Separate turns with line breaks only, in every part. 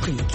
après-midi.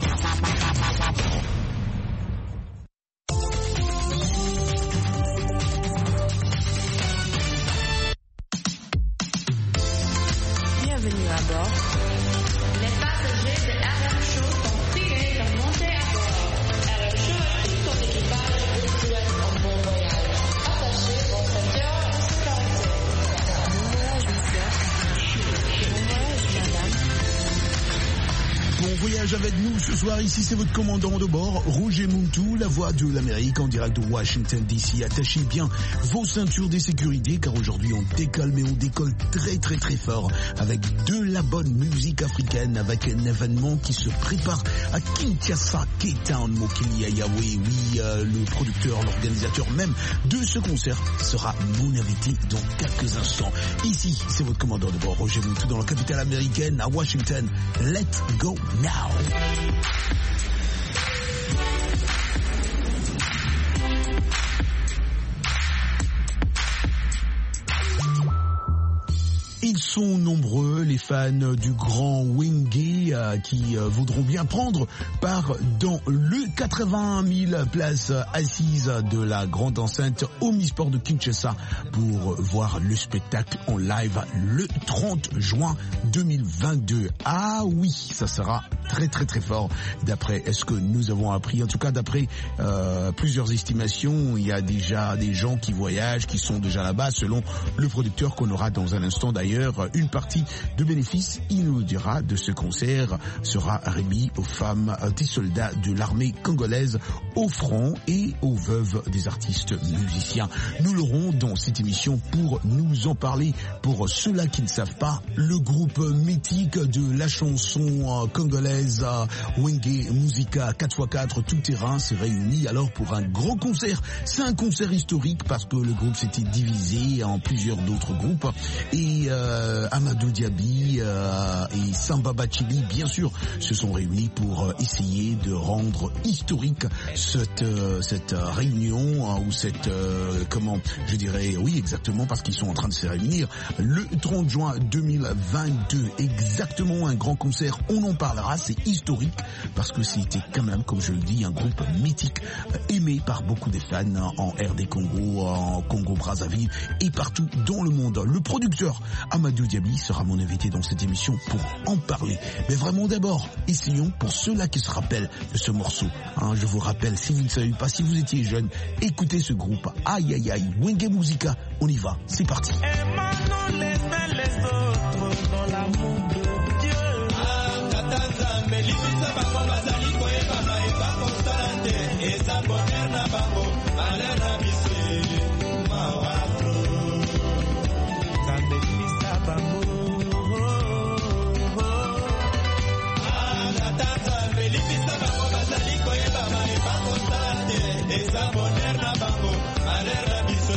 Bienvenue à bord.
Les passagers de RM Show sont priés de monter à bord. RM Show et tout son équipage vous souhaitent un bon voyage. Attachez vos ceintures de sécurité.
Bon voyage, monsieur. Bon voyage, madame.
Bon voyage avec nous ce soir, ici c'est votre commandant de bord, Roger Muntu, la voix de l'Amérique en direct de Washington DC. Attachez bien vos ceintures de sécurité car aujourd'hui on décolle, mais on décolle très très très fort avec de la bonne musique africaine, avec un événement qui se prépare à Kinshasa, Cape Town, Mokili Ayawe. Oui, le producteur, l'organisateur même de ce concert sera mon invité dans quelques instants. Ici c'est votre commandant de bord, Roger Muntu, dans la capitale américaine à Washington. Let's go now. Ils sont nombreux, les fans du grand Wenge qui voudront bien prendre part dans le 80 000 places assises de la grande enceinte Omnisport de Kinshasa pour voir le spectacle en live le 30 juin 2022. Ah oui, ça sera très très très fort d'après ce que nous avons appris. En tout cas, d'après plusieurs estimations, il y a déjà des gens qui voyagent, qui sont déjà là-bas, selon le producteur qu'on aura dans un instant d'ailleurs. Une partie de bénéfices, il nous dira, de ce concert sera remis aux femmes des soldats de l'armée congolaise, aux francs et aux veuves des artistes musiciens. Nous l'aurons dans cette émission pour nous en parler. Pour ceux-là qui ne savent pas, le groupe mythique de la chanson congolaise Wenge Musica 4x4 tout terrain s'est réuni alors pour un grand concert. C'est un concert historique parce que le groupe s'était divisé en plusieurs d'autres groupes et Amadou Diaby et Samba Bachili, bien sûr, se sont réunis pour essayer de rendre historique cette réunion ou cette comment je dirais, oui exactement, parce qu'ils sont en train de se réunir le 30 juin 2022, exactement, un grand concert. On en parlera, c'est historique parce que c'était quand même, comme je le dis, un groupe mythique aimé par beaucoup de fans en RD Congo, en Congo Brazzaville et partout dans le monde. Le producteur Amadou Diaby sera mon invité dans cette émission pour en parler. Mais vraiment d'abord, essayons pour ceux-là qui se rappellent de ce morceau. Je vous rappelle, si vous ne savez pas, si vous étiez jeune, écoutez ce groupe. Aïe aïe aïe, Wenge Musica, on y va, c'est parti.
Et maintenant les autres dans l'amour de Dieu. Katanga, melipisa bango bazali koyeba maeba constante. Et sa bonheur na bango, alera bise, mawafro. Kambelisa bango. Katanga, melipisa bango bazali koyeba maeba constante. Et sa bonheur na bango, alera bise.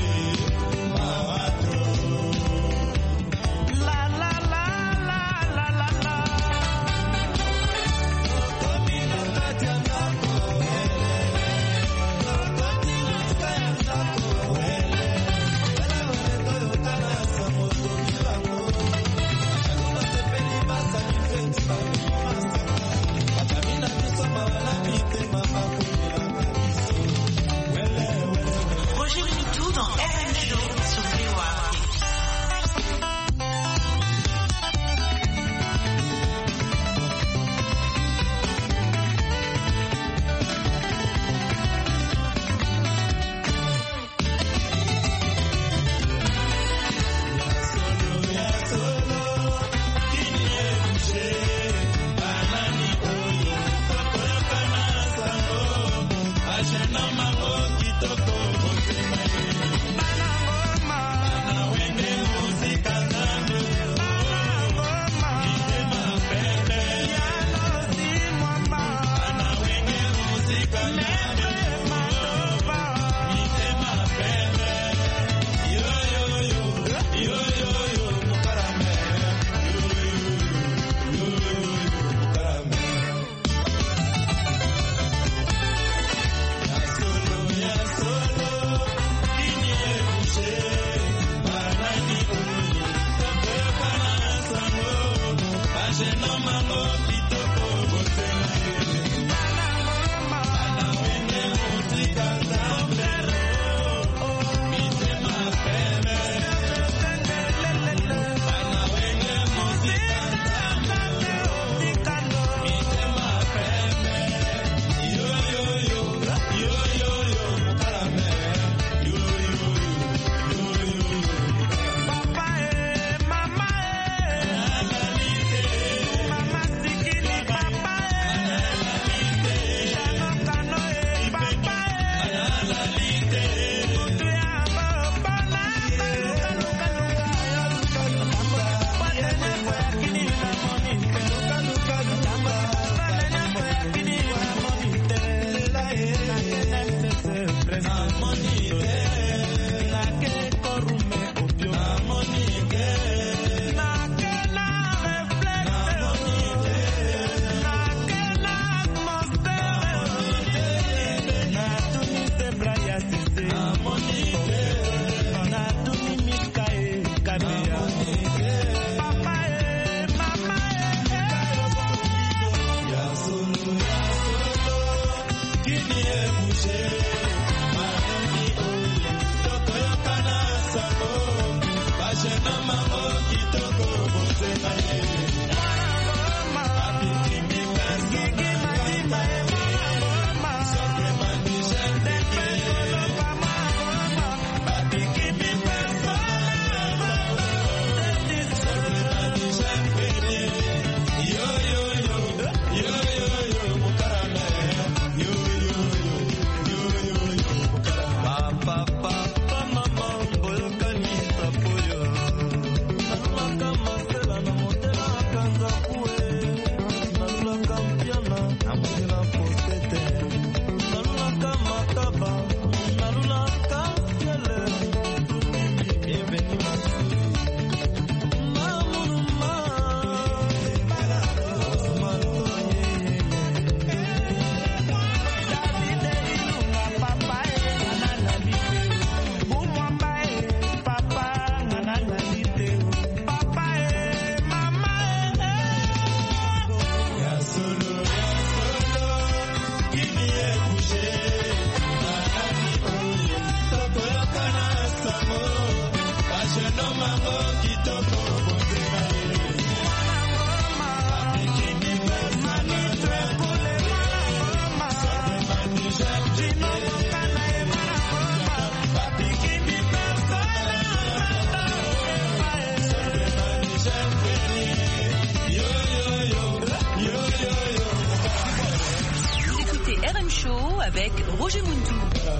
avec Roger Muntou.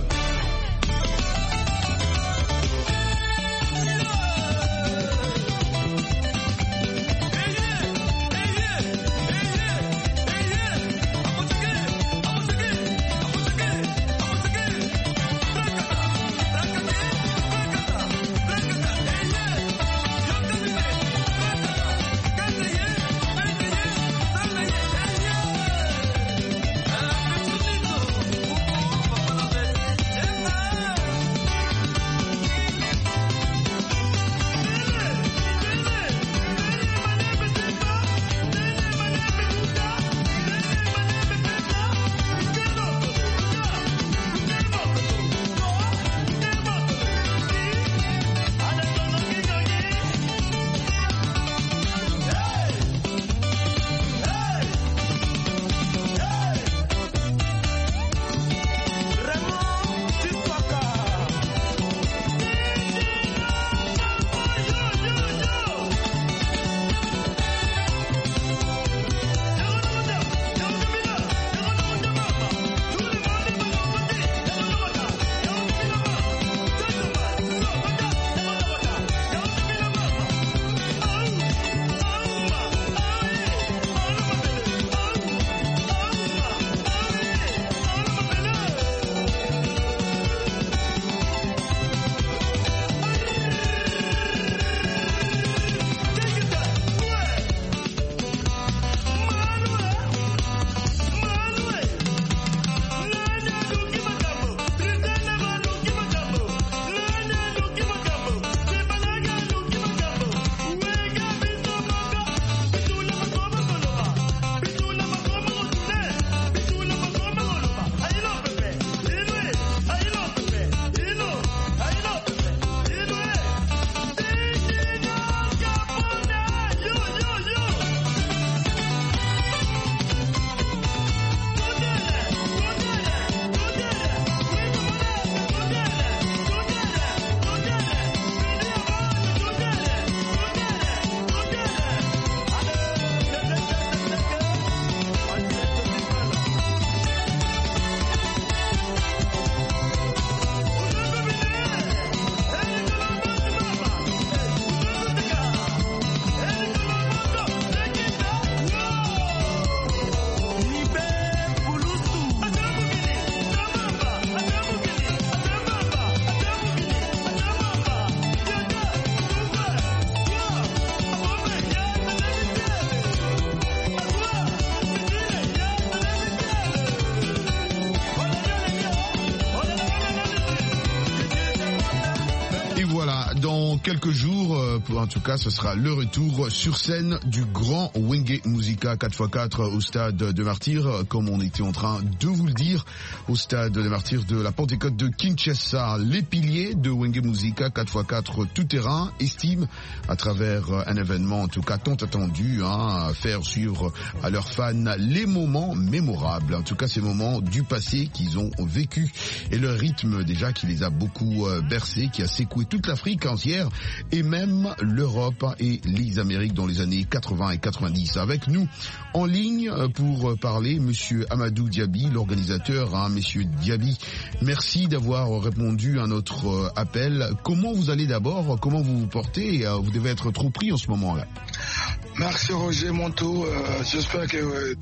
Dans quelques jours, en tout cas, ce sera le retour sur scène du grand Wenge Musica 4x4 au stade de Martyrs, comme on était en train de vous le dire, au stade de Martyrs de la Pentecôte de Kinshasa. Les piliers de Wenge Musica 4x4 tout-terrain estiment, à travers un événement en tout cas tant attendu, faire suivre à leurs fans les moments mémorables, en tout cas ces moments du passé qu'ils ont vécu, et le rythme déjà qui les a beaucoup bercés, qui a secoué toute l'Afrique entière et même l'Europe et les Amériques dans les années 80 et 90. Avec nous en ligne pour parler, monsieur Amadou Diaby, l'organisateur. Monsieur Diaby, merci d'avoir répondu à notre appel. Comment vous allez d'abord? Comment vous vous portez? Vous devez être trop pris en ce moment-là.
Merci Roger Monteau. J'espère que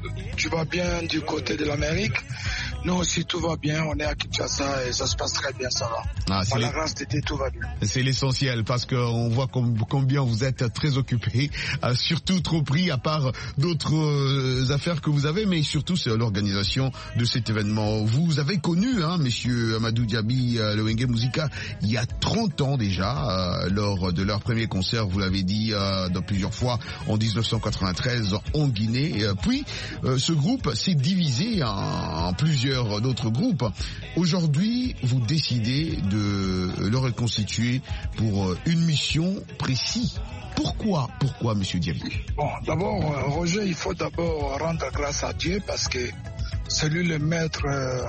tu vas bien du côté de l'Amérique. Nous aussi, tout va bien. On est à Kinshasa et ça se passe très bien, ça va. Par la grâce de Dieu, tout va bien.
C'est l'essentiel parce qu'on voit combien vous êtes très occupé, surtout trop pris à part d'autres affaires que vous avez, mais surtout c'est l'organisation de cet événement. Vous avez connu, monsieur Amadou Diaby, le Wenge Musica, il y a 30 ans déjà, lors de leur premier concert, vous l'avez dit dans plusieurs fois, en 1993 en Guinée. Puis, ce groupe s'est divisé en plusieurs d'autres groupes. Aujourd'hui, vous décidez de le reconstituer pour une mission précise. Pourquoi, monsieur Diaby?
Bon, d'abord, Roger, il faut d'abord rendre grâce à Dieu parce que c'est lui le maître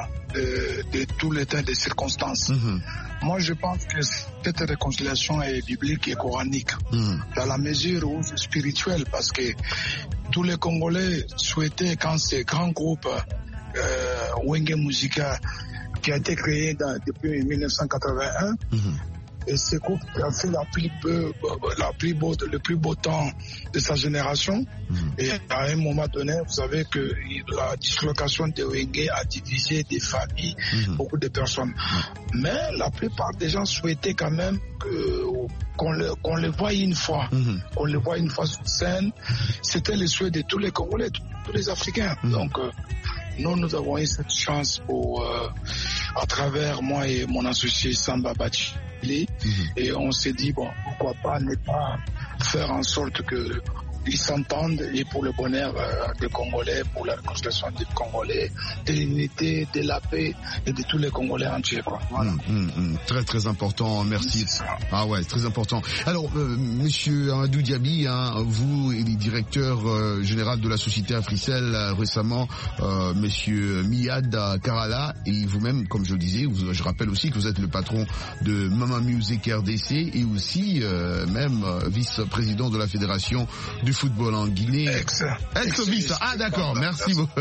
de tout l'état des circonstances. Moi, je pense que cette réconciliation est biblique et coranique, dans la mesure où c'est spirituel, parce que tous les Congolais souhaitaient, quand ces grands groupes Wenge Musica qui a été créé depuis 1981. Et ce groupe a fait le plus beau temps de sa génération. Et à un moment donné, vous savez que la dislocation de Wenge a divisé des familles, beaucoup de personnes. Mais la plupart des gens souhaitaient quand même qu'on le voie une fois. Qu'on le voie une fois sur scène. C'était le souhait de tous les Congolais, tous les Africains. Donc, nous avons eu cette chance à travers moi et mon associé Samba Bachi. Et on s'est dit, bon, pourquoi pas ne pas faire en sorte qu'ils s'entendent et pour le bonheur des Congolais, pour la réconciliation des Congolais, de l'unité, de la paix et de tous les Congolais entiers, quoi. Voilà.
Très très important, merci. Ah ouais, très important. Alors, monsieur Amadou Diaby, vous, directeur général de la société Africell, récemment, monsieur Miad Karala, et vous-même, comme je le disais, je rappelle aussi que vous êtes le patron de Mama Music RDC et aussi même vice-président de la Fédération du football en Guinée. Ex-vice. Ah d'accord, merci beaucoup.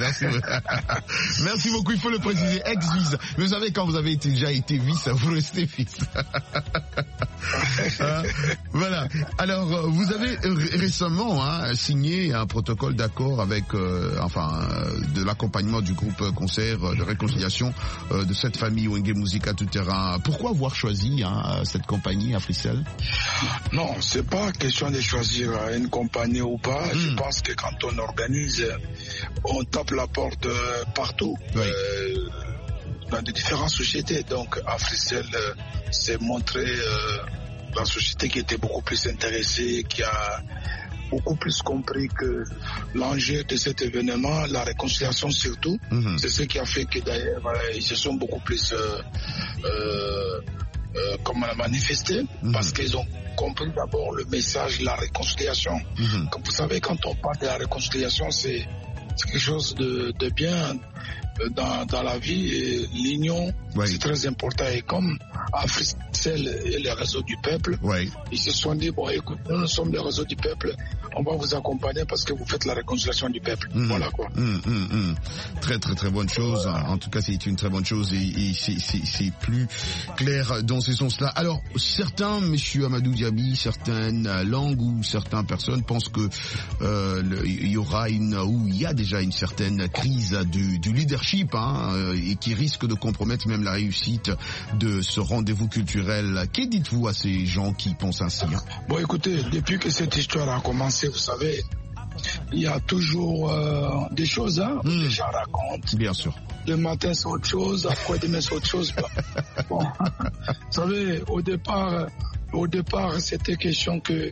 Merci beaucoup, il faut le préciser, ex-vice. Vous savez, quand vous avez déjà été vice, vous restez vice. Voilà. Alors, vous avez récemment signé un protocole d'accord avec, de l'accompagnement du groupe concert de réconciliation de cette famille Wenge Musica Tout Terrain. Pourquoi avoir choisi cette compagnie Africell?
Non, c'est pas question de choisir une compagnie ou pas. Je pense que quand on organise, on tape la porte partout. Dans de différentes sociétés. Donc Africell s'est montré la société qui était beaucoup plus intéressée, qui a beaucoup plus compris que l'enjeu de cet événement, la réconciliation surtout, c'est ce qui a fait que d'ailleurs ils se sont beaucoup plus manifestés, parce qu'ils ont compris d'abord le message de la réconciliation. Comme vous savez, quand on parle de la réconciliation, c'est quelque chose de bien dans la vie, et l'union, c'est très important. Et comme Africell et les réseaux du peuple, ils se sont dit, bon écoute, nous sommes les réseaux du peuple, on va vous accompagner parce que vous faites la réconciliation du peuple. Voilà quoi.
Très très très bonne chose. En tout cas, c'est une très bonne chose et c'est plus clair dans ce sens-là. Alors, certains, monsieur Amadou Diaby, certaines langues ou certaines personnes pensent que il y a déjà une certaine crise du leadership, et qui risque de compromettre même la réussite de ce rendez-vous culturel. Que dites-vous à ces gens qui pensent ainsi?
Bon, écoutez, depuis que cette histoire a commencé, vous savez, il y a toujours des choses, les gens racontent.
Bien sûr.
Le matin, c'est autre chose, après-demain, c'est autre chose. Bon, vous savez, au départ, c'était question que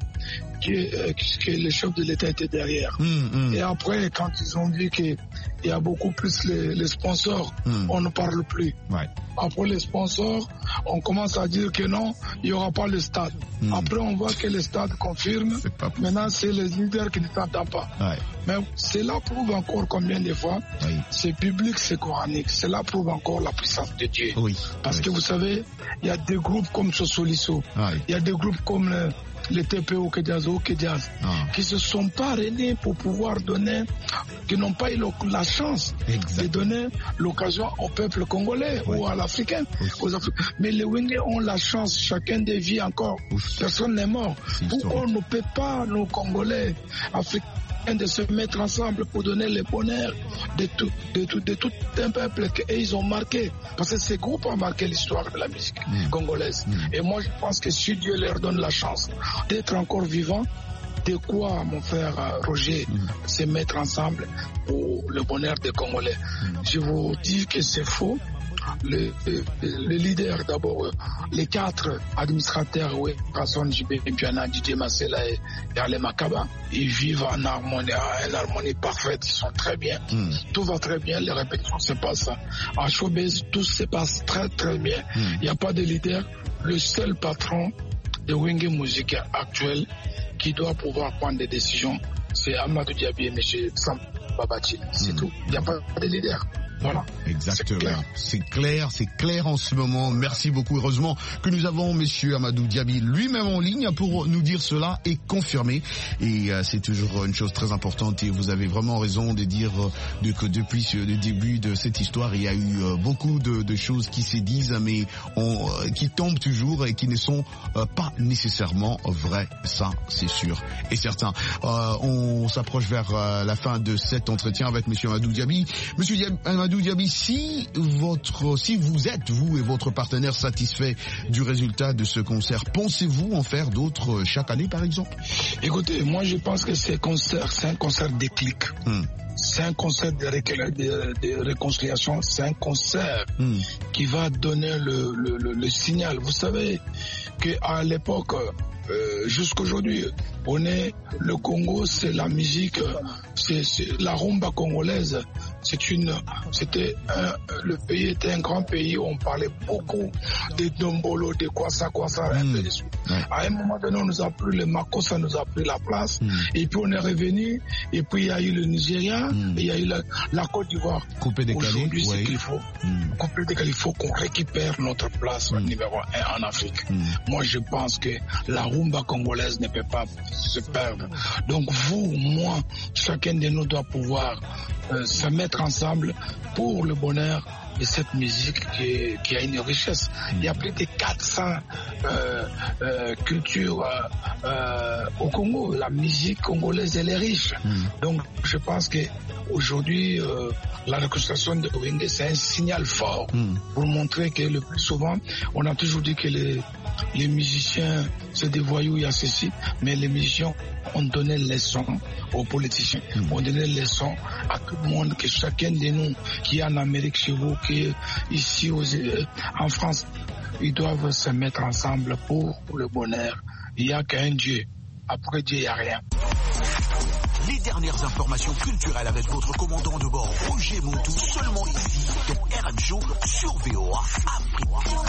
le chef de l'État était derrière. Et après, quand ils ont dit qu'il y a beaucoup plus les sponsors, on ne parle plus. Après les sponsors, on commence à dire que non, il n'y aura pas le stade. Après, on voit que le stade confirme. Maintenant, c'est les leaders qui ne s'entendent pas. Mais cela prouve encore combien de fois c'est biblique, c'est coranique. Cela prouve encore la puissance de Dieu. Parce que vous savez, il y a des groupes comme Sosoliso, il y a des groupes comme les TPO Kediazo, qui se sont parrainés pour pouvoir donner, qui n'ont pas eu la chance de donner l'occasion au peuple congolais ou à l'Africain. Mais les Wenge ont la chance, chacun des vies encore. Personne n'est mort. Pourquoi on ne peut pas, nos Congolais, Africains, de se mettre ensemble pour donner le bonheur de tout un peuple qu'ils ont marqué. Parce que ces groupes ont marqué l'histoire de la musique congolaise. Et moi, je pense que si Dieu leur donne la chance d'être encore vivants, de quoi, mon frère Roger, se mettre ensemble pour le bonheur des Congolais. Je vous dis que c'est faux. Les leaders, d'abord, les 4 administrateurs, Kasson, JB, Piana, DJ Masela et Ale Makaba, ils vivent en harmonie parfaite, ils sont très bien. Tout va très bien, les répétitions se passent à showbiz, tout se passe très très bien. Il n'y a pas de leader. Le seul patron de Wenge Musica actuel qui doit pouvoir prendre des décisions, c'est Amadou Diaby et M. Samba Bachi. C'est tout. Il n'y a pas de leader. Voilà.
Exactement. C'est clair en ce moment. Merci beaucoup. Heureusement que nous avons Monsieur Amadou Diaby lui-même en ligne pour nous dire cela et confirmer. Et c'est toujours une chose très importante et vous avez vraiment raison de dire que depuis le début de cette histoire, il y a eu beaucoup de choses qui se disent mais qui tombent toujours et qui ne sont pas nécessairement vraies. Ça, c'est sûr et certain. On s'approche vers la fin de cet entretien avec Monsieur Amadou Diaby. Monsieur Amadou Diaby, si vous êtes, vous et votre partenaire, satisfait du résultat de ce concert, pensez-vous en faire d'autres chaque année, par exemple?
Écoutez, moi je pense que c'est un concert déclic. C'est un concert de réconciliation, c'est un concert qui va donner le signal. Vous savez qu'à l'époque, jusqu'aujourd'hui, le Congo, c'est la musique, c'est la rumba congolaise. Le pays était un grand pays où on parlait beaucoup de Dombolo, de Kwasa, un peu de suite. À un moment donné, on nous a pris le Makossa, nous a pris la place. Et puis on est revenu. Et puis il y a eu le Nigeria, et il y a eu la Côte d'Ivoire. Aujourd'hui, c'est qu'il faut. Coupé décalé, il faut qu'on récupère notre place numéro 1 en Afrique. Moi, je pense que la rumba congolaise ne peut pas se perdre. Donc vous, moi, chacun de nous doit pouvoir se mettre ensemble pour le bonheur de cette musique qui a une richesse. Il y a plus de 400 cultures au Congo. La musique congolaise, elle est riche. Donc je pense que aujourd'hui, la réconciliation de Wenge, c'est un signal fort pour montrer que le plus souvent, on a toujours dit que les musiciens, c'est des voyous, il y a ceci, mais les musiciens ont donné leçon aux politiciens, ont donné leçon à tout le monde, que chacun de nous qui est en Amérique chez vous, qui est ici en France, ils doivent se mettre ensemble pour le bonheur. Il n'y a qu'un Dieu. Après Dieu, il n'y a rien.
Les dernières informations culturelles avec votre commandant de bord, Roger Montou, seulement ici, dans RM Show sur VOA Afrique.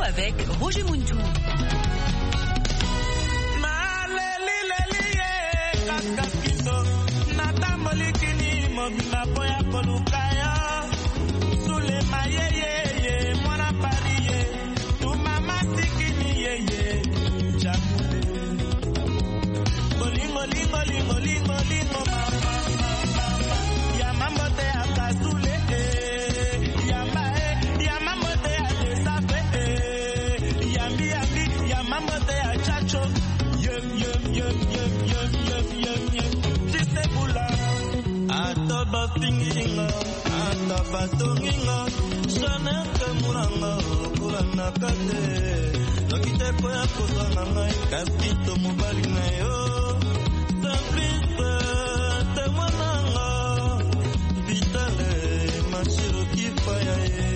avec Roger Muntu.
Batonginga saneke muranga kurana kate nakiteko ya kozanga ngai kapito mobali na yo simplice temwananga vitale masiro kifaya ye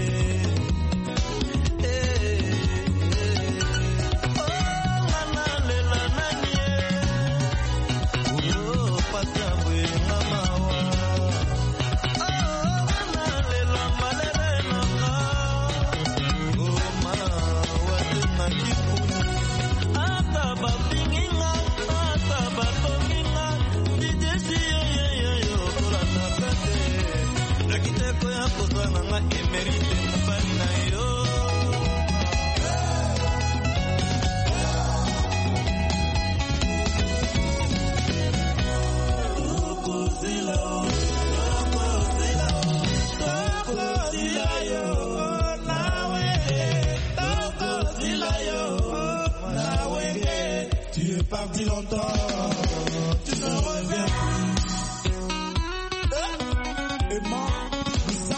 Parti longtemps, tu ne reviens plus. Et moi, ça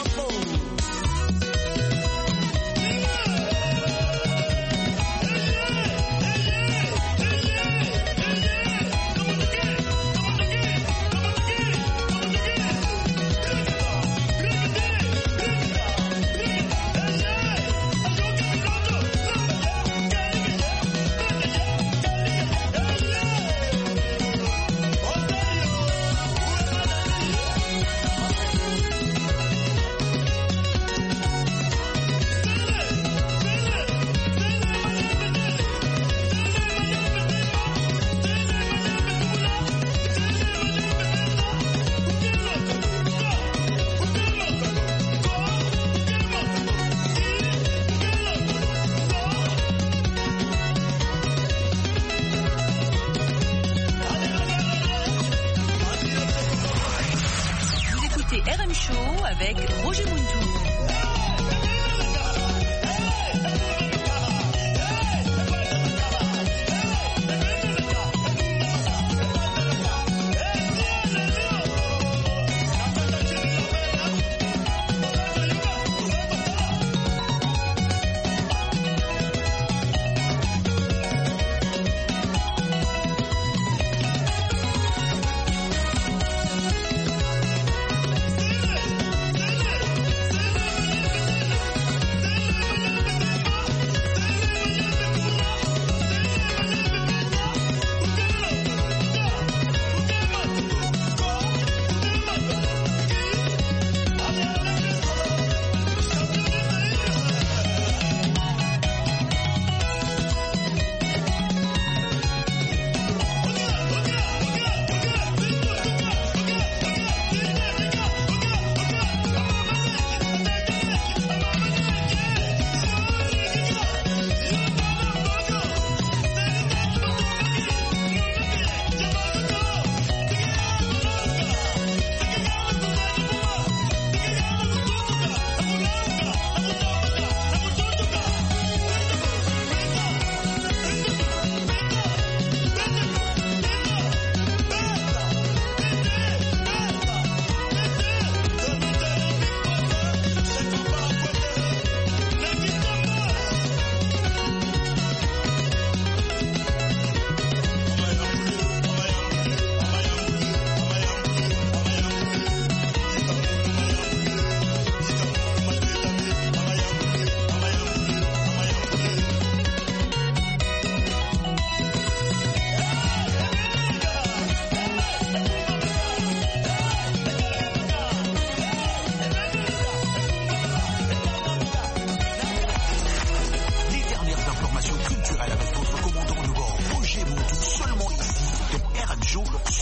RM Show avec Roger Muntu.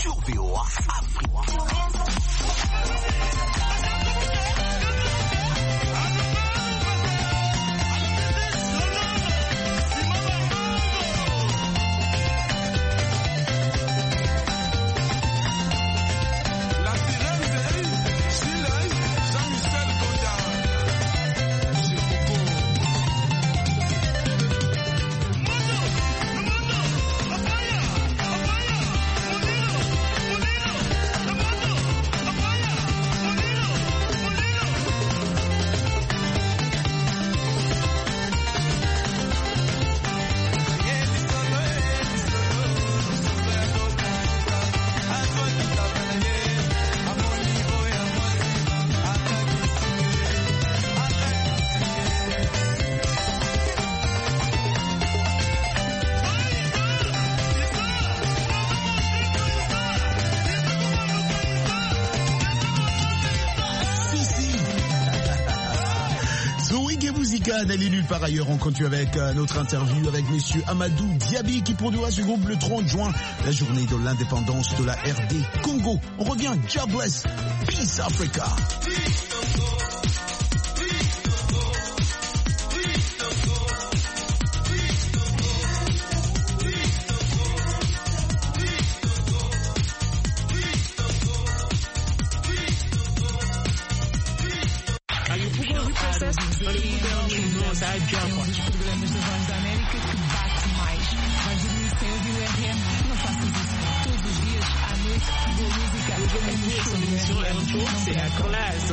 sur VOA Afrique.
N'allez nulle part ailleurs. On continue avec notre interview avec monsieur Amadou Diaby qui pour nous a ce groupe le 30 juin, la journée de l'indépendance de la RD Congo. On revient, Jobless, Peace Africa.
C'est la classe.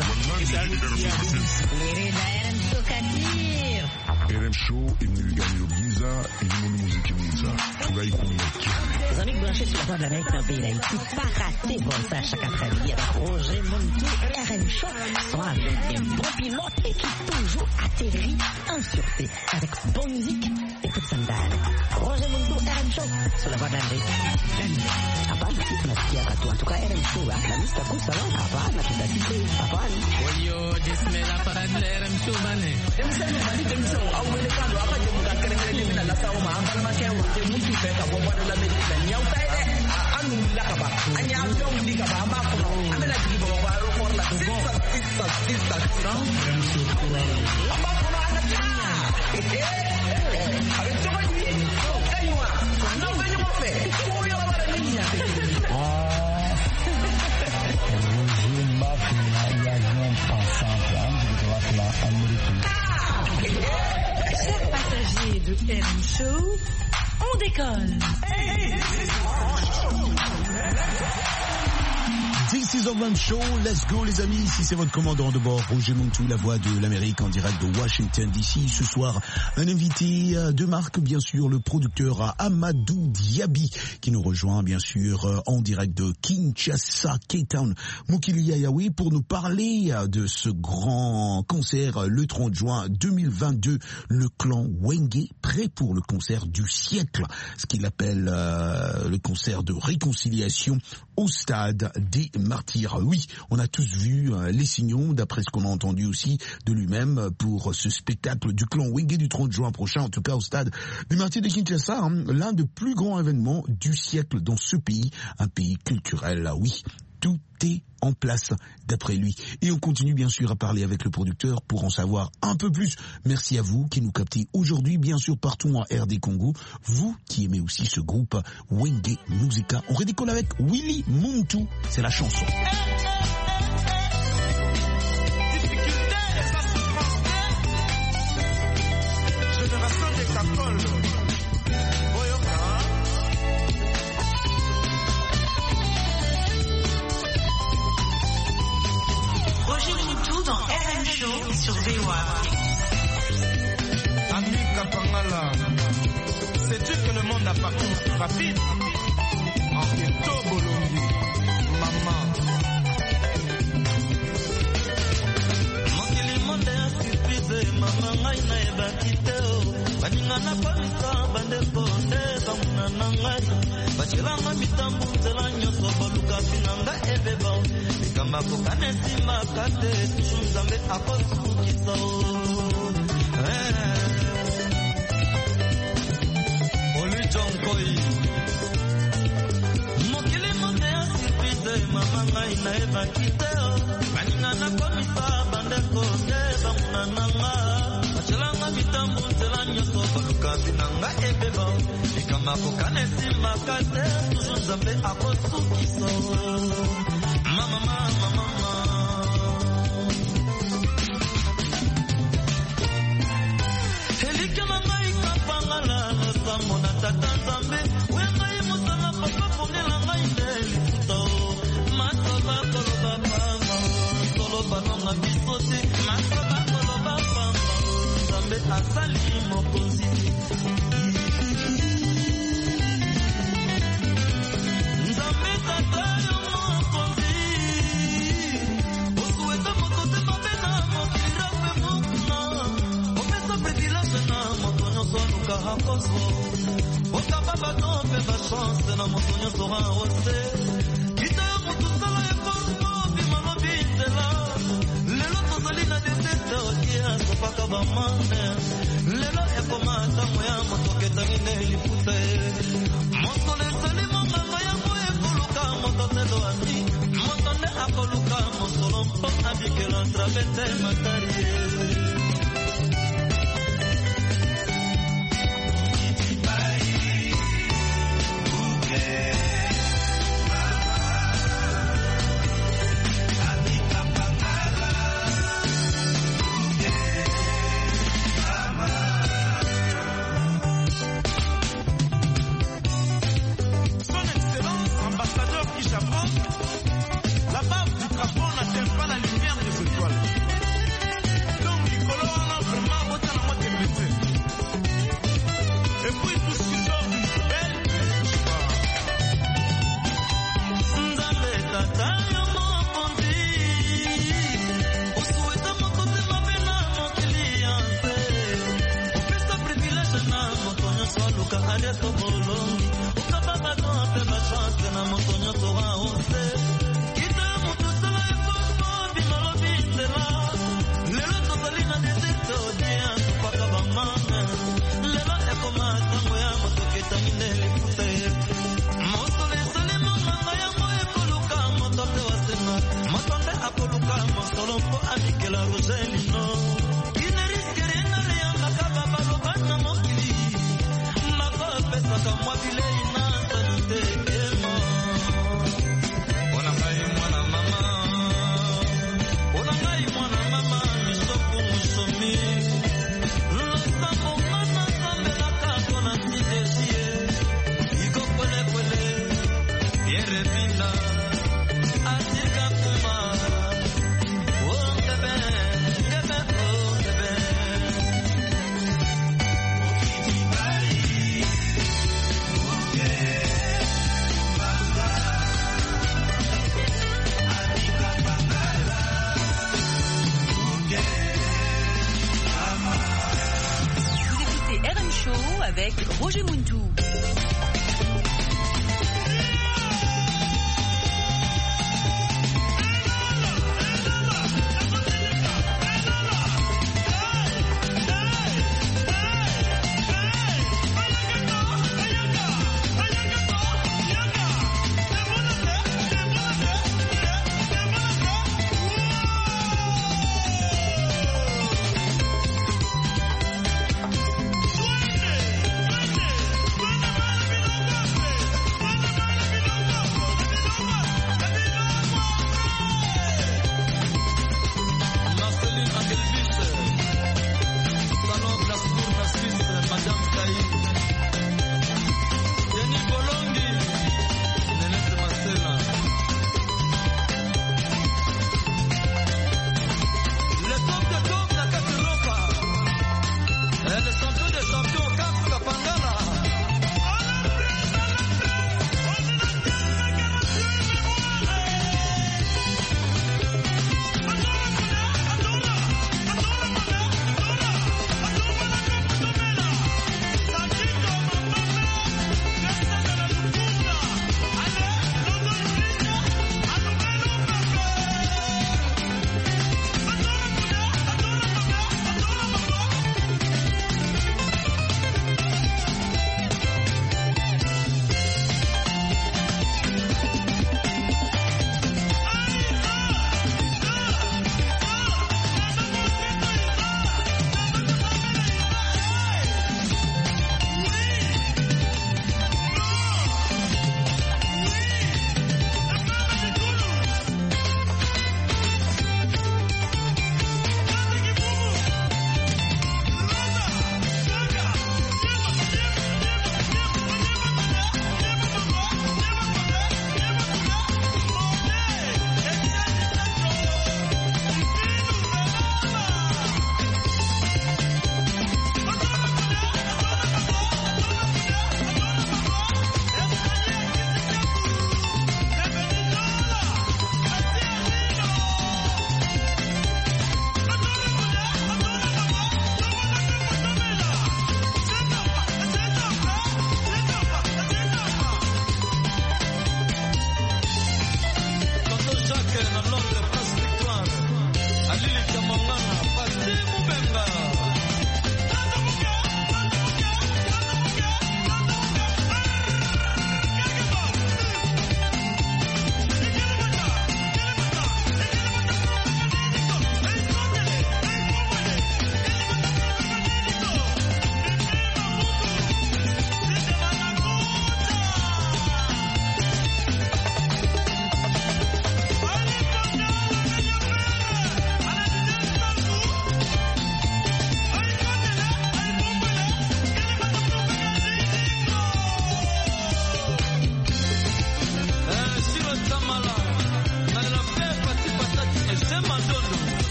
RM Show imiliganiro byiza irimo n'umuziki mwiza turayikunda.
Les amis branchés sur la voie de l'Amérique dans le pays d'Haïti, pas rater bon ça chaque après-midi avec Roger Muntu, RM Show, sont avec un bon pilote et qui toujours atterrit en sûreté avec bonne musique et toute sandale. Roger Muntu, RM Show, sur la voie de l'Amérique. Hapana, tunasikia watu. En tout cas, RM Show, la mista kusa wa hapana, tutasikia hapana.
Oyo, jismela para RM Show bane.
Demsema bali demsema au welekano akaje mukakelele mina la sawa maangala makewa je mutu feka kwa bwana la medina nyau taide anu lakaba anya yo ndika ba ma ko amela jibo ba ro for la sista RM Show amba ko ana avec tout le monde kaiwa non venyo mo fe ko yo la bara niña
Chers passagers de RM Show, on décolle.
This is RM Show, let's go les amis, ici c'est votre commandant de bord, Roger Muntu, la voix de l'Amérique en direct de Washington DC. Ce soir, un invité de marque, bien sûr, le producteur Amadou Diaby, qui nous rejoint bien sûr en direct de Kinshasa, Cape Town, Mokili Yayaoui, pour nous parler de ce grand concert le 30 juin 2022, le clan Wenge, prêt pour le concert du siècle, ce qu'il appelle le concert de réconciliation au stade des Martyrs. Oui, on a tous vu les signaux, d'après ce qu'on a entendu aussi de lui-même pour ce spectacle du clan Wenge du 30 juin prochain, en tout cas au stade des Martyrs de Kinshasa, l'un des plus grands événements du siècle dans ce pays, un pays culturel, oui. Tout est en place d'après lui. Et on continue bien sûr à parler avec le producteur pour en savoir un peu plus. Merci à vous qui nous captez aujourd'hui, bien sûr partout en RD Congo. Vous qui aimez aussi ce groupe Wenge Musica. On redécolle avec Willy Muntu. C'est la chanson.
Génération des Capoles.
Dans RM Show sur VOA.
Ami Kapangala, sais-tu que le monde a parcouru plus rapide? En Keto Bolongi, maman. Mokili monde a surprise, maman ngai na ebakiteo. Baningana palika bandeko nde bamuna ngai. Bachiranga mitambu nzela nyoso baluka finanga ebeba. Kambako kanesi makate tushunzambe akosukisa Oli Jonkoi Mokili monde mama ngai na eba kiteo baninga na komisa bandeko nde bamunananga achelanga mitambu nzela nyonso koluka binanga ebeba likama kokana esimbaka te tuzu nzambe akosukiso mama elikama ngai kapangala nosambo na tata nzambe wengai mosala papa ponela ngai nde lifuta masoba koloba pamba solo banonga biso te masoba koloba pamba nzambe asali mokonzi nzambe tata yo mokonzi osuweta mokote mabe na mokili rape mokuna opesa privilege na moto nyonso aluka hakoso okaba bato mpe bachance na moto nyonso aose kita yo motu sala eformo bimalobi nzela lelo tozali na desete otie asopaka bamane lelo ekoma ntango ya moto ketangi nde lifuta mosolo ezali monganga yango ekoluka moto telo ami moto nde akoluka mosolo mpo abikela travete matari
La base du drapeau n'atteint pas la lumière des étoiles. Donc, Nicolas, on a vraiment voté la moitié blessé. Et puis, tout ce qui sort d'une belle histoire.
Nzambe tata yo mokonzi osuweta mokote mabe na mokili yanse opesa privilege na moto nyonso aluka aliato bolongi okaba bato mpe bachance na moto nyonso aose kita moto sala eformo bimalobi nzela lelo tozali na desete odie topaka bamane lelo ekoma ntango ya moto ketangi nde lifuta mosolo ezali monganga yango ekoluka moto mpe wasenga moto nde akoluka mosolo mpo amikela rogelino ineriskeri enareyangaka babaloba na mokili mako epesaka mwa bilei na nzali te ema mpona ngai mwana mama misoku mosomi losambo ngana sambelaka mpona ntidesie ikokwelekwele yerebinda atika kuma ongebe ngebe ongebe
Vous écoutez RM Show avec Roger Muntou.
Suene, suene, suene.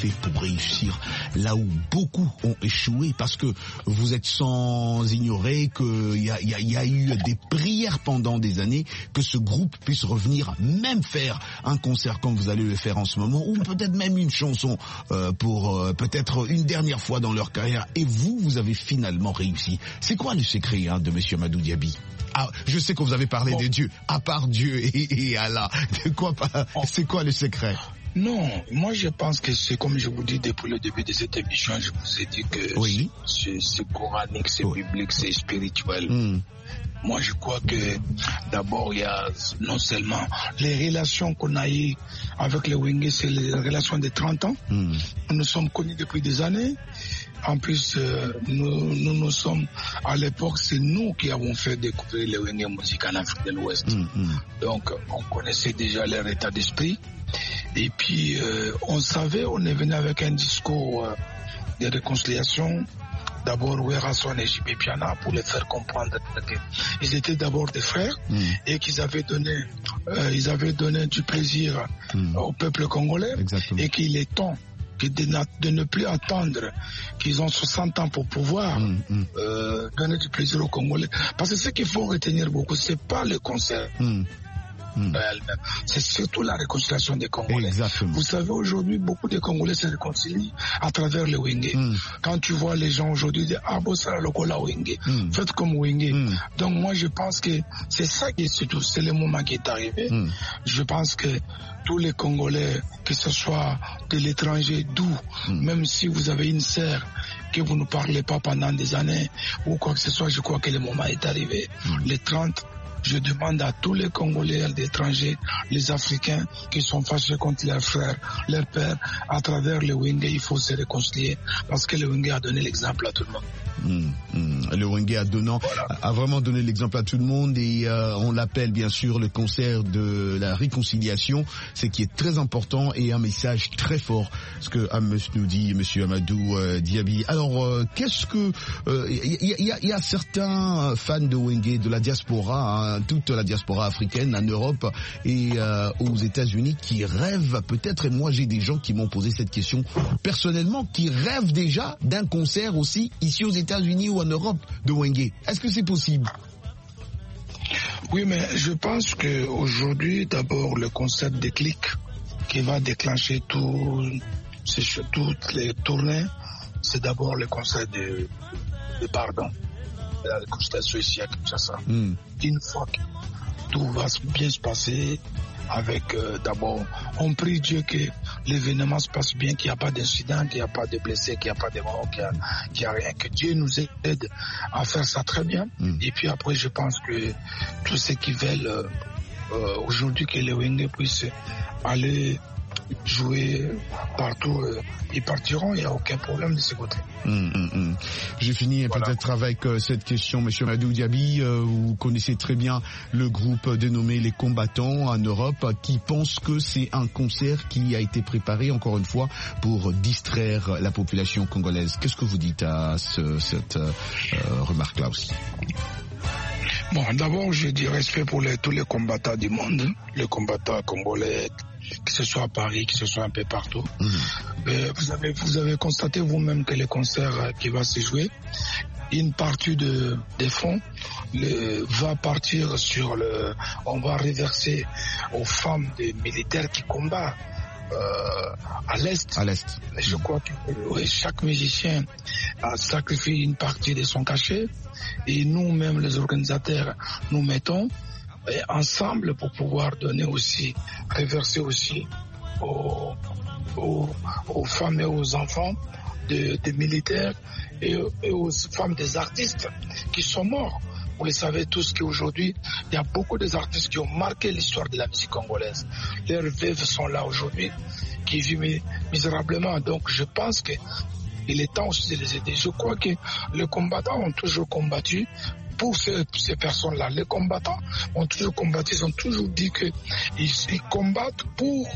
fait pour réussir là où beaucoup ont échoué? Parce que vous êtes sans ignorer qu'il y a eu des prières pendant des années que ce groupe puisse revenir, même faire un concert comme vous allez le faire en ce moment, ou peut-être même une chanson pour peut-être une dernière fois dans leur carrière. Et vous avez finalement réussi. C'est quoi le secret de Monsieur Amadou Diaby? Ah, je sais que vous avez parlé de Dieu, à part Dieu et Allah. C'est quoi le secret?
Non, moi je pense que c'est comme je vous dis depuis le début de cette émission, je vous ai dit que
oui,
c'est coranique, c'est biblique, c'est spirituel. Moi je crois que d'abord il y a non seulement les relations qu'on a eues avec les Wenge, c'est les relations de 30 ans. Nous sommes connus depuis des années. En plus, nous sommes, à l'époque, c'est nous qui avons fait découvrir les Wenge musique en Afrique de l'Ouest. Donc, on connaissait déjà leur état d'esprit. Et puis, on savait, on est venu avec un discours de réconciliation. D'abord, Werason et J.B. Piana, pour les faire comprendre qu'ils étaient d'abord des frères et qu'ils avaient donné du plaisir au peuple congolais.
Exactement.
Et qu'il est temps de ne plus attendre qu'ils ont 60 ans pour pouvoir donner du plaisir aux Congolais. Parce que ce qu'il faut retenir beaucoup, c'est pas le concert. C'est surtout la réconciliation des Congolais.
Exactement.
Vous savez, aujourd'hui, beaucoup de Congolais se réconcilient à travers le Wenge. Quand tu vois les gens aujourd'hui dire « Ah, bon, ça, le Kola Wenge, faites comme Wenge ». Donc moi, je pense que c'est ça qui est surtout, c'est le moment qui est arrivé. Je pense que tous les Congolais, que ce soit de l'étranger, d'où, même si vous avez une sœur que vous ne parlez pas pendant des années ou quoi que ce soit, je crois que le moment est arrivé. Les 30, je demande à tous les Congolais, les étrangers, les Africains qui sont fâchés contre leurs frères, leurs pères, à travers le Wenge, il faut se réconcilier parce que le Wenge a donné l'exemple à tout le monde.
Le Wenge a vraiment donné l'exemple à tout le monde et on l'appelle bien sûr le concert de la réconciliation, ce qui est très important et un message très fort, ce que nous dit Monsieur Amadou Diaby. Alors qu'est-ce que il y a certains fans de Wenge de la diaspora, toute la diaspora africaine en Europe et aux États-Unis qui rêvent peut-être, et moi j'ai des gens qui m'ont posé cette question personnellement, qui rêvent déjà d'un concert aussi ici aux États-Unis ou en Europe de Wenge. Est-ce que c'est possible?
Oui, mais je pense qu'aujourd'hui, d'abord, le concept déclic qui va déclencher toutes les tournées, c'est d'abord le concept de pardon, de la réconciliation ici à Kinshasa. Une fois que tout va bien se passer, avec d'abord, on prie Dieu que l'événement se passe bien, qu'il n'y a pas d'incident, qu'il n'y a pas de blessés, qu'il n'y a pas de morts, qu'il n'y a rien, que Dieu nous aide à faire ça très bien. Et puis après, je pense que tous ceux qui veulent aujourd'hui que les Wenge puissent aller jouer partout, ils partiront, il n'y a aucun problème de ce côté.
J'ai fini peut-être avec cette question, Monsieur Amadou Diaby. Vous connaissez très bien le groupe dénommé Les Combattants en Europe qui pense que c'est un concert qui a été préparé, encore une fois, pour distraire la population congolaise. Qu'est-ce que vous dites à cette remarque-là aussi?
Bon, d'abord, je dis respect pour tous les combattants du monde, les combattants congolais, que ce soit à Paris, que ce soit un peu partout. Vous avez constaté vous-même que le concert qui va se jouer, une partie des fonds va partir on va reverser aux femmes des militaires qui combattent à l'Est. Je crois que chaque musicien a sacrifié une partie de son cachet et nous-mêmes, les organisateurs, nous mettons ensemble pour pouvoir donner aussi, reverser aussi aux femmes et aux enfants des militaires et aux femmes des artistes qui sont morts. Vous le savez tous qu'aujourd'hui, il y a beaucoup d'artistes qui ont marqué l'histoire de la musique congolaise. Leurs veuves sont là aujourd'hui, qui vivent misérablement. Donc je pense qu'il est temps aussi de les aider. Je crois que les combattants ont toujours combattu pour ces personnes-là. Les combattants ont toujours combattu, ils ont toujours dit qu'ils combattent pour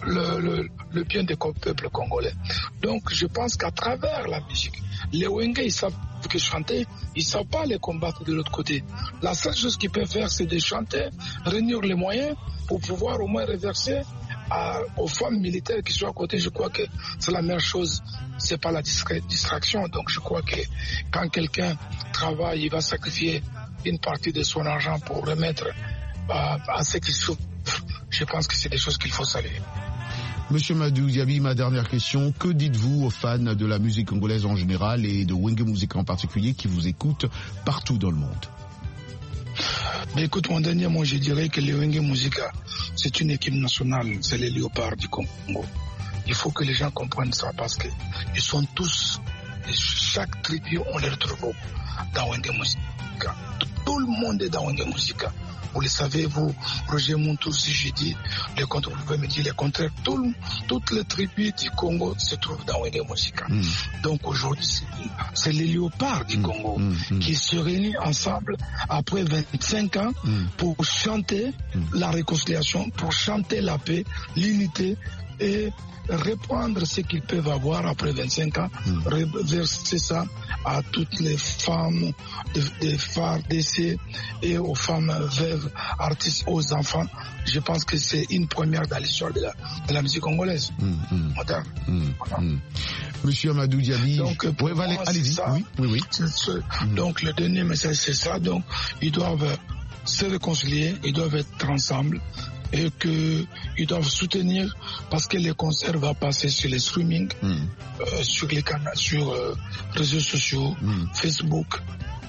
le bien des peuples congolais. Donc je pense qu'à travers la musique, les Wenge, ils savent que chanter, ils ne savent pas les combattre de l'autre côté. La seule chose qu'ils peuvent faire, c'est de chanter, réunir les moyens pour pouvoir au moins reverser aux femmes militaires qui sont à côté, je crois que c'est la meilleure chose. C'est pas la distraction. Donc je crois que quand quelqu'un travaille, il va sacrifier une partie de son argent pour remettre à ceux qui souffrent. Je pense que c'est des choses qu'il faut saluer.
Monsieur Amadou Diaby, ma dernière question. Que dites-vous aux fans de la musique congolaise en général et de Wenge Musica en particulier qui vous écoutent partout dans le monde?
Mais écoute, mon dernier mot, je dirais que le Wenge Musica, c'est une équipe nationale, c'est les léopards du Congo. Il faut que les gens comprennent ça parce que ils sont tous, chaque tribu, on les retrouve dans Wenge Musica. Tout le monde est dans Wenge Musica. Vous le savez, vous, Roger Montour, si j'ai dit le contraire, vous pouvez me dire le contraire. Toutes les tribus du Congo se trouvent dans Wenge Musica. Donc aujourd'hui, c'est les léopards du Congo qui se réunissent ensemble après 25 ans pour chanter la réconciliation, pour chanter la paix, l'unité et reprendre ce qu'ils peuvent avoir après 25 ans, reverser ça à toutes les femmes des phares d'essai et aux femmes veuves, artistes, aux enfants. Je pense que c'est une première dans l'histoire de la musique congolaise moderne.
Monsieur Amadou Diaby,
donc,
allez-y. Oui.
Donc le dernier message, c'est ça. Donc ils doivent se réconcilier, ils doivent être ensemble. Et qu'ils doivent soutenir parce que les concerts vont passer sur les streaming, sur les canaux, sur réseaux sociaux, Facebook,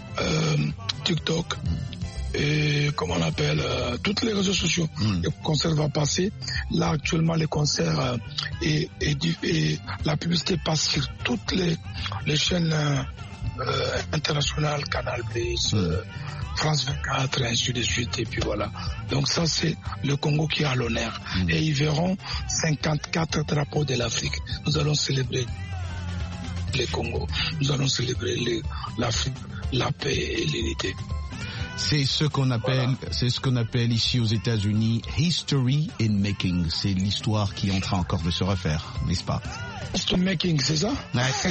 TikTok et comment on appelle tous les réseaux sociaux. Les concerts vont passer. Là actuellement les concerts et la publicité passe sur toutes les chaînes internationales, Canal+, France 24, ainsi de suite, et puis voilà. Donc ça, c'est le Congo qui est à l'honneur. Et ils verront 54 drapeaux de l'Afrique. Nous allons célébrer le Congo. Nous allons célébrer l'Afrique, la paix et l'unité.
C'est ce qu'on appelle ici aux États-Unis history in making. C'est l'histoire qui est en train encore de se refaire, n'est-ce pas?
History making, c'est ça?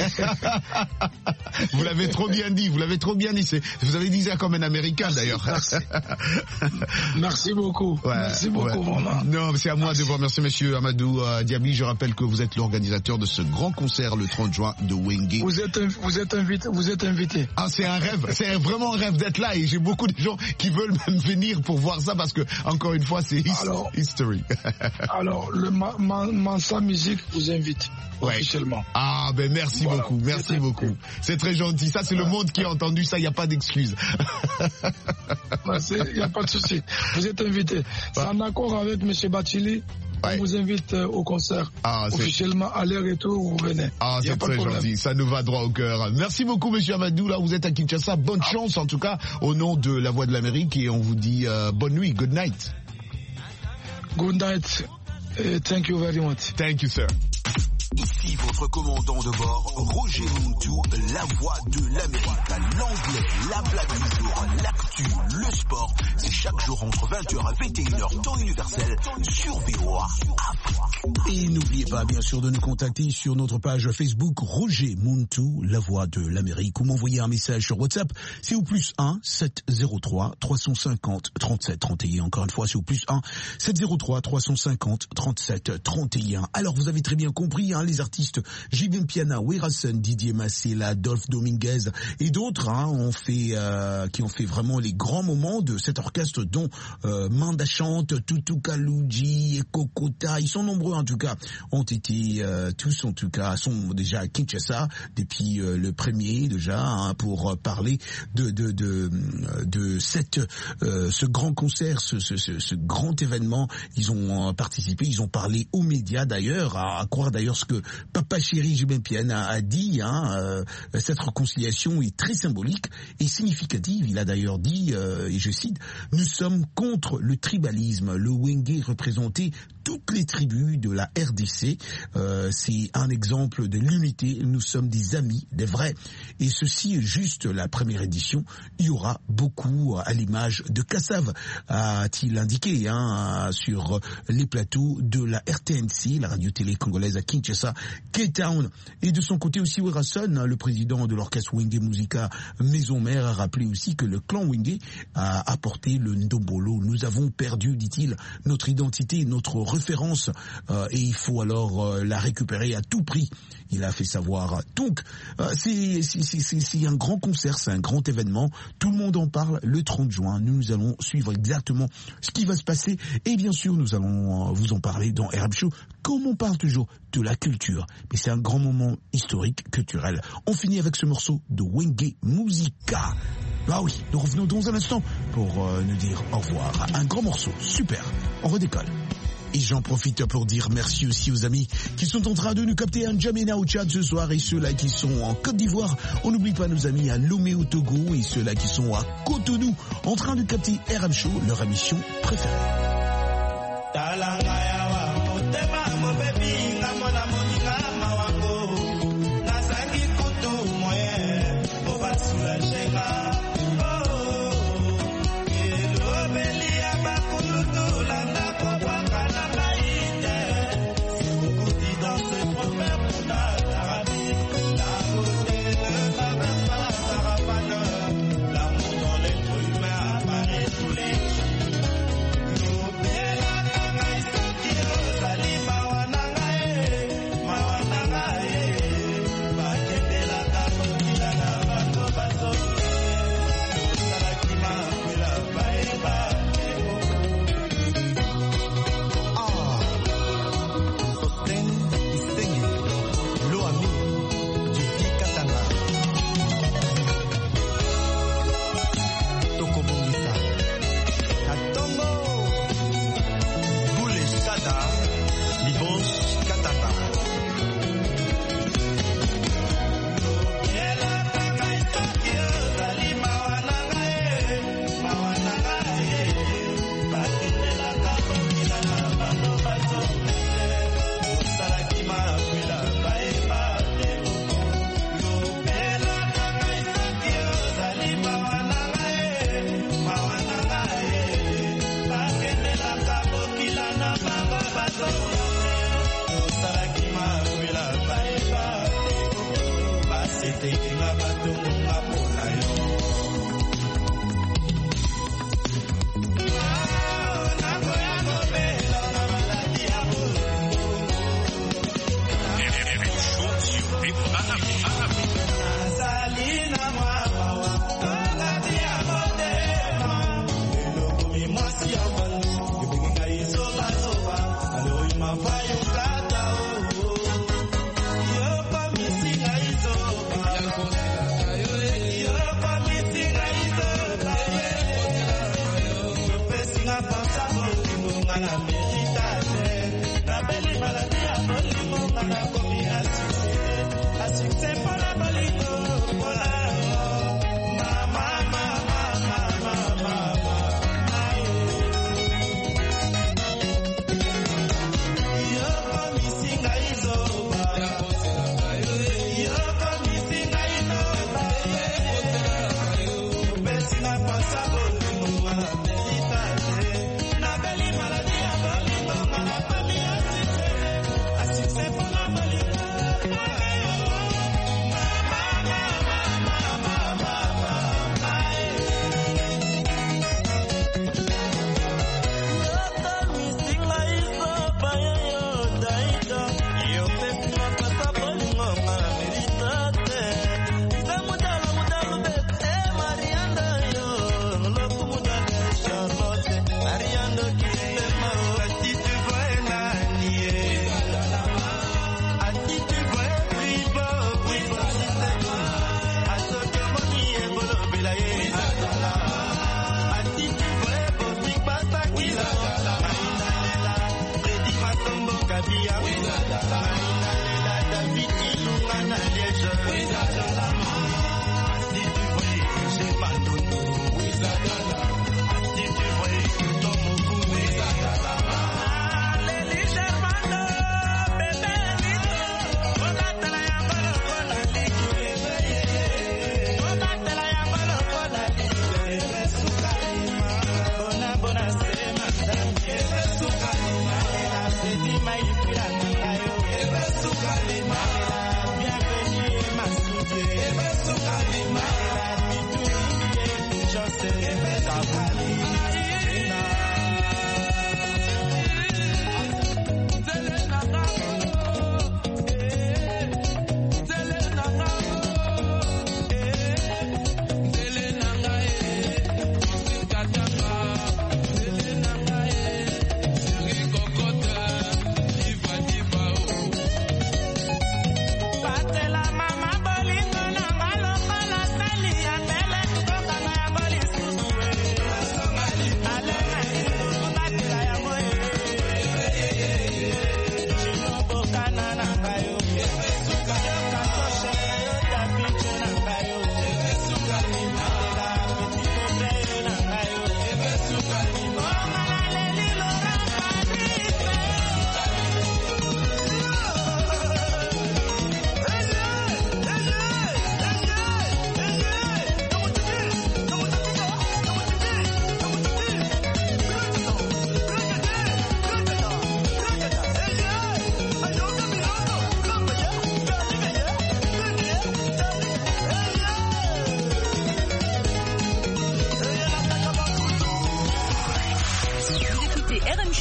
Vous l'avez trop bien dit, vous avez dit ça comme un Américain d'ailleurs.
Merci beaucoup. Merci beaucoup, vraiment.
Non, c'est à moi de vous remercier, monsieur Amadou Diaby. Je rappelle que vous êtes l'organisateur de ce grand concert le 30 juin de Wenge.
Vous êtes invité.
Ah, c'est un rêve, c'est vraiment un rêve d'être là et j'ai beaucoup de gens qui veulent même venir pour voir ça parce que, encore une fois, c'est history.
Alors, le Mansa Musique vous invite. Officiellement.
Ah, ben merci beaucoup, merci beaucoup. C'est très gentil. Ça, c'est le monde qui a entendu ça, il n'y a pas d'excuse.
Il n'y a pas de souci. Vous êtes invité. C'est en accord avec M. Bachili. On vous invite au concert. Officiellement, aller-retour, vous venez.
Ah, c'est très gentil. Ça nous va droit au cœur. Merci beaucoup, monsieur Amadou. Là, vous êtes à Kinshasa. Bonne chance, en tout cas, au nom de la Voix de l'Amérique. Et on vous dit bonne nuit. Good night.
Good night. Thank you very much.
Thank you, sir.
Ici votre commandant de bord, Roger Montou, la voix de l'Amérique, l'anglais, la blague du jour, l'actu, le sport. C'est chaque jour entre 20h et 21h, temps universel, sur VOA Afrique.
Et n'oubliez pas, bien sûr, de nous contacter sur notre page Facebook, Roger Montou, la voix de l'Amérique, ou m'envoyer un message sur WhatsApp. C'est au +1 703 350 37 31. Encore une fois, c'est au +1 703 350 37 31. Alors, vous avez très bien compris, les artistes J.B. Piana, Werason, Didier Massela, Dolph Dominguez et d'autres qui ont fait vraiment les grands moments de cet orchestre, dont Manda Chante, Tutu Kaluji et Kokota. Ils sont nombreux en tout cas, ont été tous en tout cas sont déjà à Kinshasa depuis le 1er déjà pour parler de ce grand concert, ce grand événement. Ils ont participé, ils ont parlé aux médias d'ailleurs, à croire d'ailleurs ce que Papa Chéri J.B. Piana a dit, cette réconciliation est très symbolique et significative. Il a d'ailleurs dit, et je cite, « Nous sommes contre le tribalisme. Le Wenge représentait toutes les tribus de la RDC. C'est un exemple de l'unité. Nous sommes des amis, des vrais. Et ceci est juste la première édition. Il y aura beaucoup à l'image de Kassav, a-t-il indiqué sur les plateaux de la RTNC, la radio-télé congolaise à Kinshasa, K-Town. Et de son côté aussi, Werason, le président de l'orchestre Wenge Musica Maison Mère, a rappelé aussi que le clan Wenge a apporté le Ndombolo. Nous avons perdu, dit-il, notre identité, notre référence et il faut alors la récupérer à tout prix. Il a fait savoir. Donc, c'est un grand concert, c'est un grand événement. Tout le monde en parle le 30 juin. Nous allons suivre exactement ce qui va se passer. Et bien sûr, nous allons vous en parler dans RM Show, comme on parle toujours de la culture. Mais c'est un grand moment historique, culturel. On finit avec ce morceau de Wenge Musica. Ah oui, nous revenons dans un instant pour nous dire au revoir. Un grand morceau, super. On redécolle. Et j'en profite pour dire merci aussi aux amis qui sont en train de nous capter à N'Djamena au Tchad ce soir et ceux-là qui sont en Côte d'Ivoire. On n'oublie pas nos amis à Lomé au Togo et ceux-là qui sont à Cotonou en train de capter RM Show, leur émission préférée.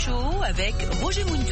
Show avec Roger Muntou.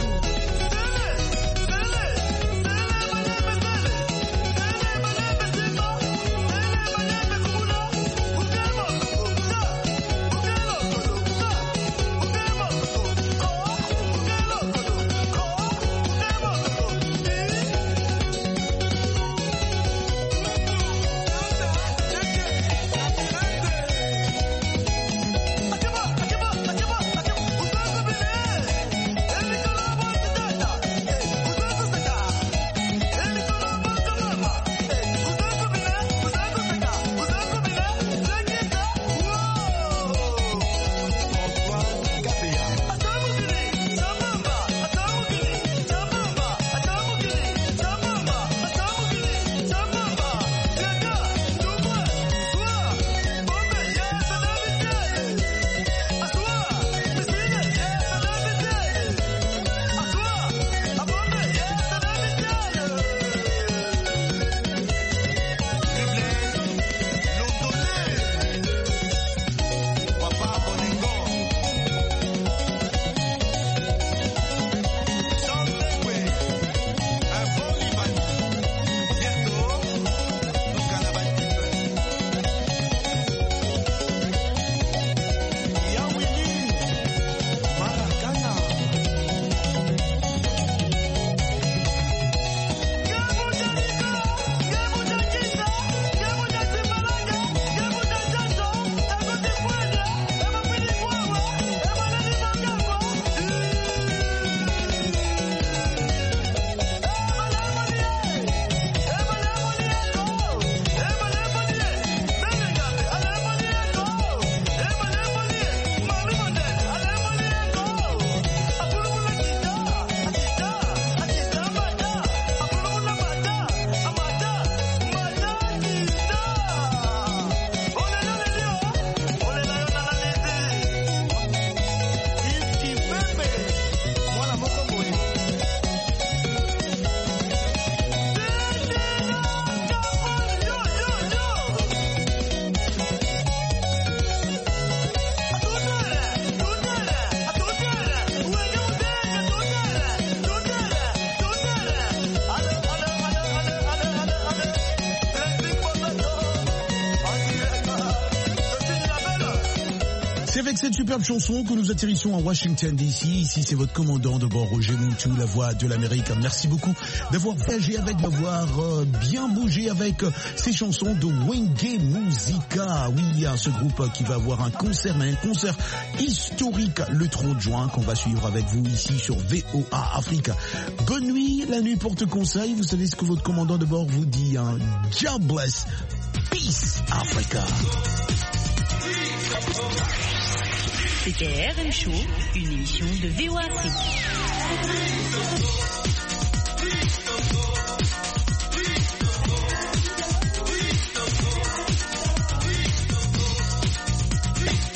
C'est avec cette superbe chanson que nous atterrissons à Washington DC. Ici, c'est votre commandant de bord, Roger Muntou, la voix de l'Amérique. Merci beaucoup d'avoir voyagé avec, d'avoir bien bougé avec ces chansons de Wenge Musica. Oui, ce groupe qui va avoir un concert historique le 30 juin qu'on va suivre avec vous ici sur VOA Afrique. Bonne nuit, la nuit porte conseil. Vous savez ce que votre commandant de bord vous dit. God bless. Peace Africa.
C'était RM Show, une émission de VOA Afrique.